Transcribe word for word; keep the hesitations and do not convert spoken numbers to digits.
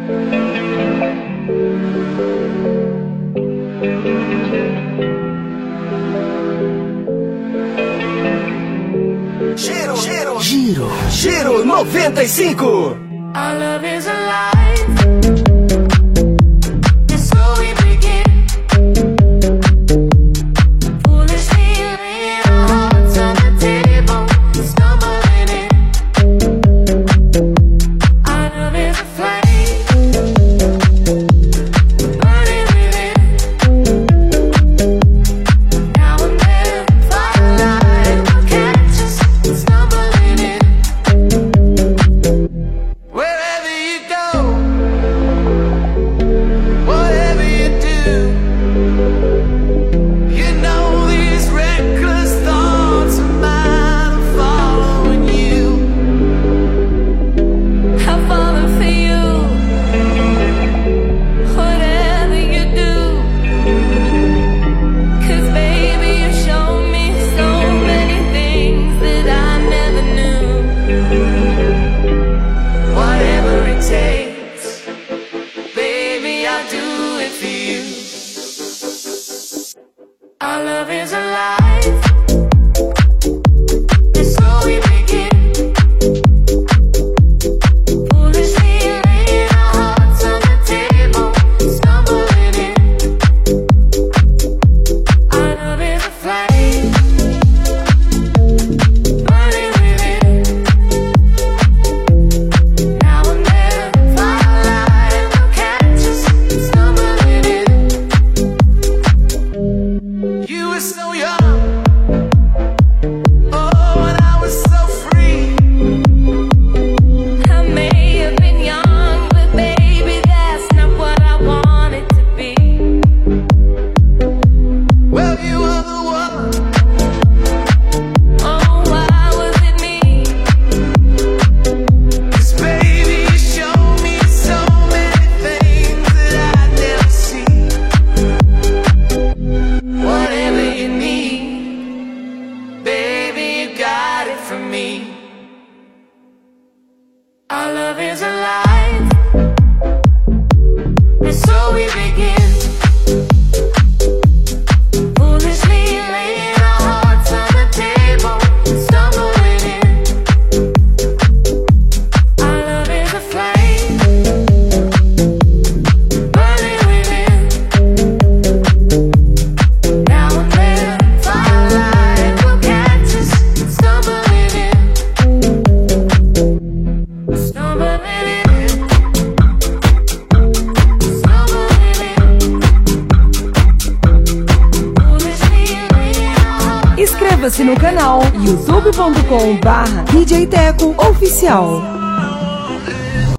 Giro, giro, giro, giro noventa e cinco. Our love is alive. Our love is alive. And so we begin. Foolishly laying our hearts on the table, stumbling in. Our love is a flame, burning within. Now and then, firelight will catch us stumbling in. You were so young, oh, and I was so free. I may have been young, but baby, that's not what I wanted to be. Well, you were the one. Oh, why was it me? 'Cause baby, you showed me so many things that I'd never seen. Whatever you need, baby, you got it from me. Our love is alive, and so we begin. Foolishly laying our hearts on the table, stumbling in. Our love is a flame, burning within. Now and then, firelight will catch us stumbling in, stumbling in, stumbling in. Foolishly laying our hearts. Inscreva-se no canal youtube ponto com barra D J Teco Oficial.